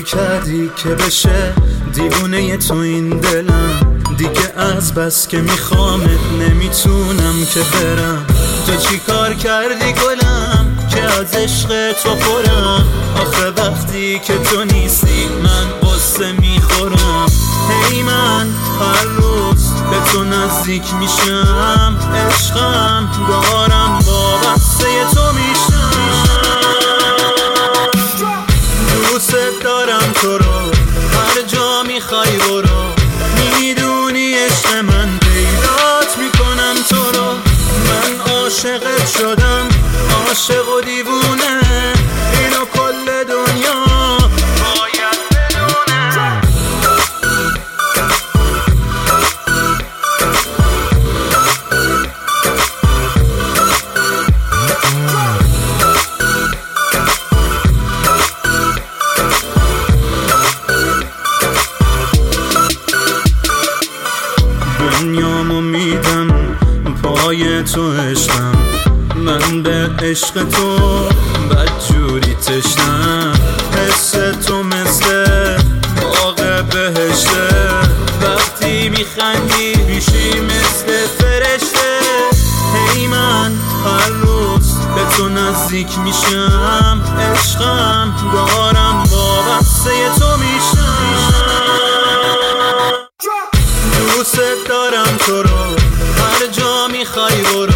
کردی که بشه دیوونه تو این دلم، دیگه از بس که میخوامت نمیتونم که برم. تو چی کار کردی گلم که از عشق تو پرم؟ آخه وقتی که تو نیستی من قصه میخورم. هی من هر روز به تو نزدیک میشم، عشقم دارم وابسته تو میشم. دوست دارم تو رو، هر جا میخوای برو، میدونی عشق من پیدات میکنم تو رو. من عاشقت شدم، عاشق و دیوونه، اینو کل دنیا باید بدونه. دنیامو میدم پای تو عشقم، من به عشق تو بدجوری تشنم. حس تو مثل باغ بهشته، وقتی میخندی میشی مثل فرشته. هی من هر روز به تو نزدیک میشم، عشقم دارم وابسته تو میشم. دوست دارم تو رو، هر جا میخوای برو،